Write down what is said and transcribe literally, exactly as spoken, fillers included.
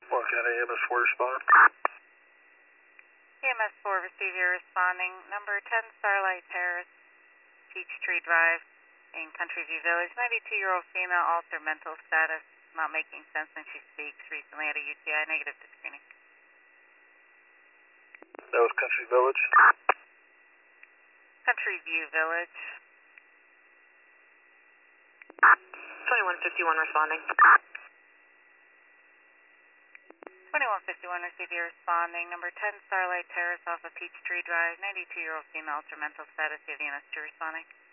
Walk out A M S four respond. A M S four, receive your responding. Number ten Starlight Terrace, Peachtree Drive in Country View Village. ninety-two-year-old female, altered mental status, not making sense when she speaks. Recently had a U T I, negative to screening. That was Country Village. Country View Village. twenty-one fifty-one responding. twenty-one fifty-one, receive your responding. Number ten Starlight Terrace off of Peachtree Drive. ninety-two-year-old female, altered mental status. You have E M S two responding.